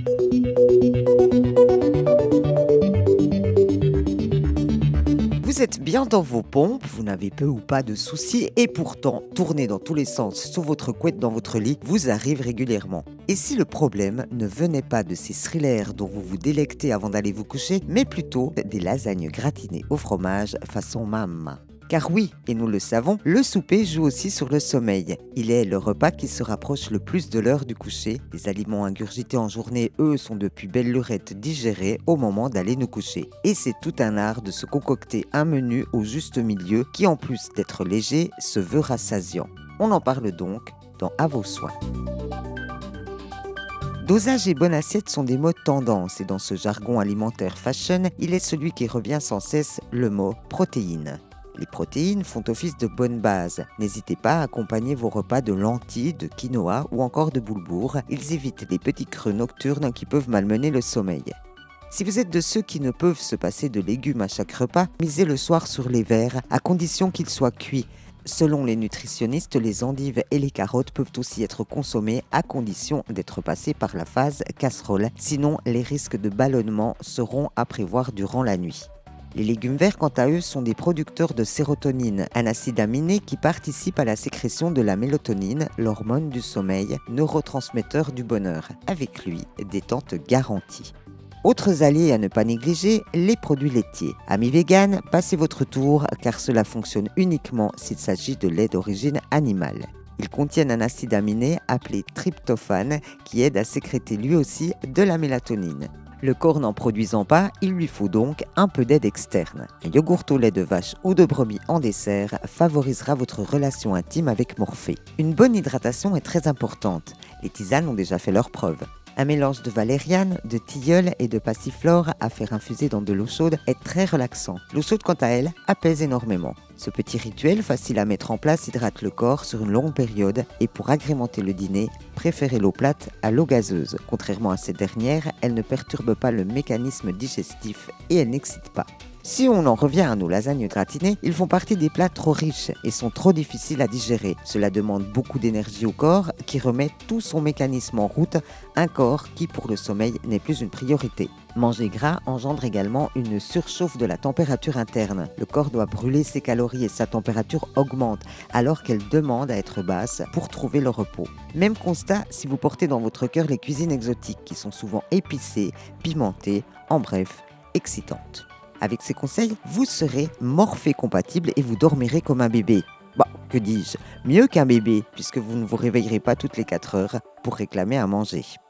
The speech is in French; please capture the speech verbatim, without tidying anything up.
Vous êtes bien dans vos pompes, vous n'avez peu ou pas de soucis et pourtant, tourner dans tous les sens sous votre couette dans votre lit vous arrive régulièrement. Et si le problème ne venait pas de ces thrillers dont vous vous délectez avant d'aller vous coucher, mais plutôt des lasagnes gratinées au fromage façon mamma? Car oui, et nous le savons, le souper joue aussi sur le sommeil. Il est le repas qui se rapproche le plus de l'heure du coucher. Les aliments ingurgités en journée, eux, sont depuis belle lurette digérés au moment d'aller nous coucher. Et c'est tout un art de se concocter un menu au juste milieu qui, en plus d'être léger, se veut rassasiant. On en parle donc dans À vos soins. Dosage et bonne assiette sont des mots de tendance et dans ce jargon alimentaire fashion, il est celui qui revient sans cesse, le mot protéines. Les protéines font office de bonne base. N'hésitez pas à accompagner vos repas de lentilles, de quinoa ou encore de boulgour. Ils évitent les petits creux nocturnes qui peuvent malmener le sommeil. Si vous êtes de ceux qui ne peuvent se passer de légumes à chaque repas, misez le soir sur les verts à condition qu'ils soient cuits. Selon les nutritionnistes, les endives et les carottes peuvent aussi être consommées à condition d'être passées par la phase casserole. Sinon, les risques de ballonnement seront à prévoir durant la nuit. Les légumes verts, quant à eux, sont des producteurs de sérotonine, un acide aminé qui participe à la sécrétion de la mélatonine, l'hormone du sommeil, neurotransmetteur du bonheur. Avec lui, détente garantie. Autres alliés à ne pas négliger, les produits laitiers. Amis véganes, passez votre tour car cela fonctionne uniquement s'il s'agit de lait d'origine animale. Ils contiennent un acide aminé appelé tryptophane qui aide à sécréter lui aussi de la mélatonine. Le corps n'en produisant pas, il lui faut donc un peu d'aide externe. Un yogourt au lait de vache ou de brebis en dessert favorisera votre relation intime avec Morphée. Une bonne hydratation est très importante. Les tisanes ont déjà fait leurs preuves. Un mélange de valériane, de tilleul et de passiflore à faire infuser dans de l'eau chaude est très relaxant. L'eau chaude, quant à elle, apaise énormément. Ce petit rituel, facile à mettre en place, hydrate le corps sur une longue période et pour agrémenter le dîner, préférez l'eau plate à l'eau gazeuse. Contrairement à cette dernière, elle ne perturbe pas le mécanisme digestif et elle n'excite pas. Si on en revient à nos lasagnes gratinées, ils font partie des plats trop riches et sont trop difficiles à digérer. Cela demande beaucoup d'énergie au corps qui remet tout son mécanisme en route, un corps qui pour le sommeil n'est plus une priorité. Manger gras engendre également une surchauffe de la température interne. Le corps doit brûler ses calories et sa température augmente alors qu'elle demande à être basse pour trouver le repos. Même constat si vous portez dans votre cœur les cuisines exotiques qui sont souvent épicées, pimentées, en bref, excitantes. Avec ces conseils, vous serez Morphée compatible et vous dormirez comme un bébé. Bah, que dis-je, mieux qu'un bébé, puisque vous ne vous réveillerez pas toutes les quatre heures pour réclamer à manger.